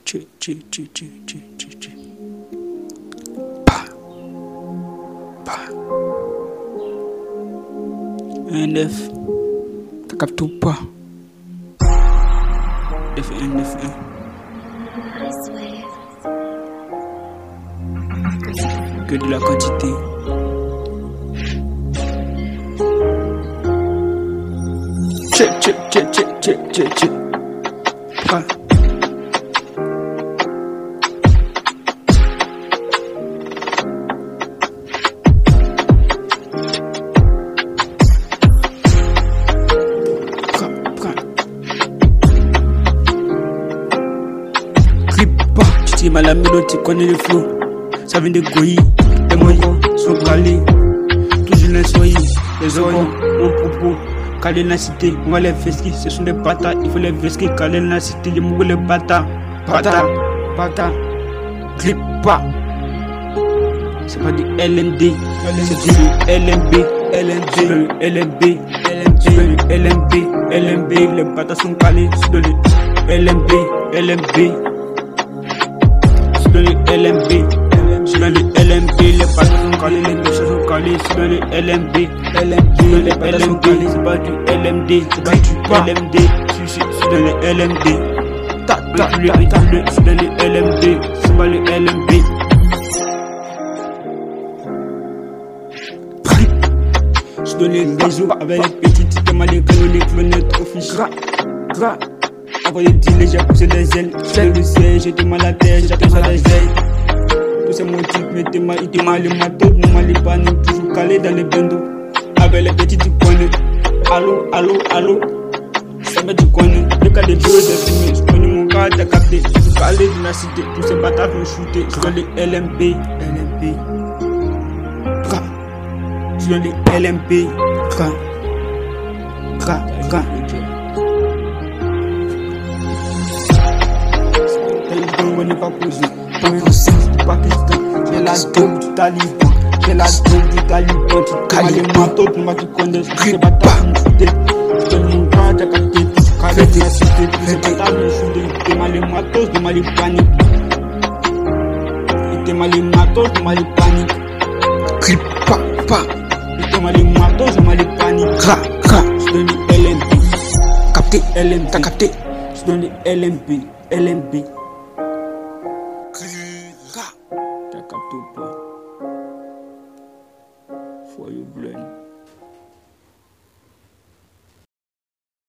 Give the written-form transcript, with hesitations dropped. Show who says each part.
Speaker 1: Tché. Pa. Un neuf. T'as capté ou pas? F1. Que de la quantité. Tché. Pa. Tu sais, la mélodie, tu connais le flow. Ça vient de Goyi, les moyens sont calés. Toujours les soyez, les organes, mon propos. Calés dans la cité, on va les vesquer. Ce sont des bâtards, il faut les vesquer. Calés dans la cité, les mougous, les bâtards. Bâtards. Clip pas. C'est pas du LND, c'est du LNB. Les bâtards sont calés sur le LNB. Sur le LMB, les pattes sont calées, les bouches sont calées. Sur le LMB, c'est pas du LMD, c'est pas du LMD. Sur le LMD, sur le LMD, c'est pas le LMB. Sur les réseaux avec les petites, c'est mal les canons, les clones, trop fiches. Gras. Envoyer dealer, j'ai poussé des ailes. J'ai le siège, j'étais mal à la tête, j'attends ça des ailes. Tous ces motifs, il était mal les matos, nous mal les paniques, toujours calé dans les bendos. Avec les petits du coin. Allô. Ça met du coin. Le cas des deux, j'ai filmé. Je connais mon gars, t'as capté. Je suis calé dans la cité, tous ces bâtards vont shooter. Je suis les LMB. Je suis les LMB. On n'est pas posé. Pour le sens du Pakistan, j'ai la dope du Taliban. Tu calmes les manteaux, tu m'as dit qu'on est sur les bâtards, je donne mon gars, t'as capté. Calé de la cité, tous ces bâtards, je suis mal les matos, de mal les paniques. Était mal les matos, de mal les paniques. Clip pas. Était mal les matos, de mal les paniques. Je donne les LMB. Capté, t'as capté. Je donne les LMB. T'as capté ou pas? For you blend.